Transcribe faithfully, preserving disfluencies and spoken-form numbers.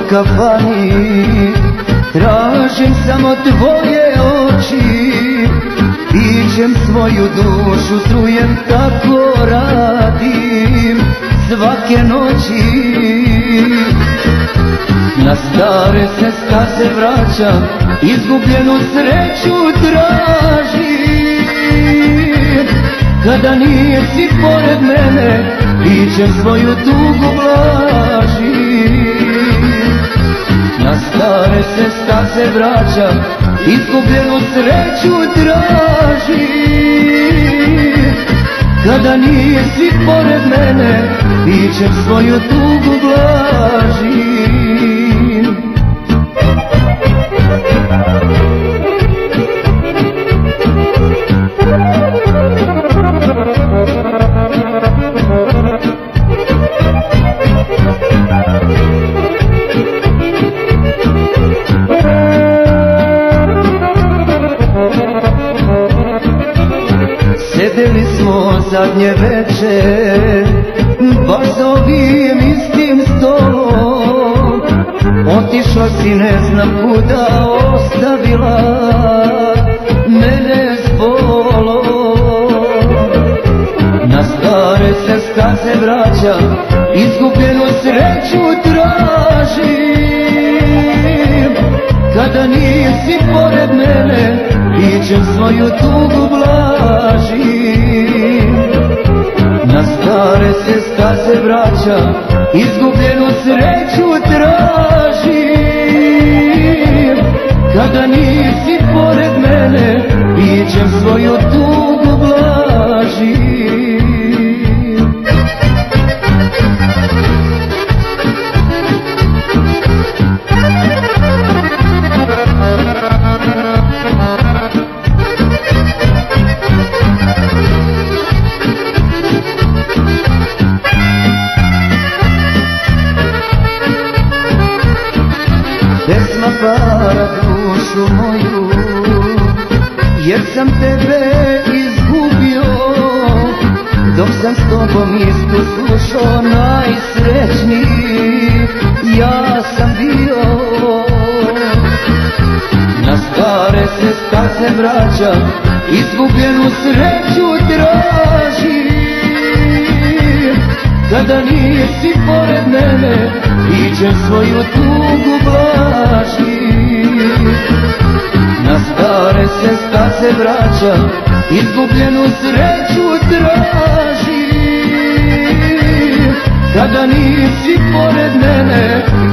kafani, tražim samo tvoje oči, pićem svoju dušu, strujem, tako radim svake noći. Na stare se staze vraćam, izgubljenu sreću tražim. Kada nisi pored mene, pićem svoju tugu blažim. Na stare se staze vraćam, izgubljenu sreću tražim. Kada nisi pored mene, pićem svoju tugu blažim. Sedeli smo zadnje večer, baš za ovim istim stolom. Otišla si, ne znam kuda, ostavila mene s bolom. Na stare se staze vraćam, izgubljenu sreću tražim. Kada nisi pored mene, pićem svoju tugu blažim. Na stare se staze vraćam, izgubljenu sreću tražim. Kada nisi pored mene, pićem svoju tugu blažim. Pesma para dušu moju, jer sam tebe izgubio. Dok sam s tobom istu slušao, najsrećniji ja sam bio. Na stare se staze vraćam, izgubljenu sreću tražim. Kada nisi pored mene, pićem svoju tugu blažim. Na stare se staze vraćam, izgubljenu sreću tražim. Kada nisi pored mene,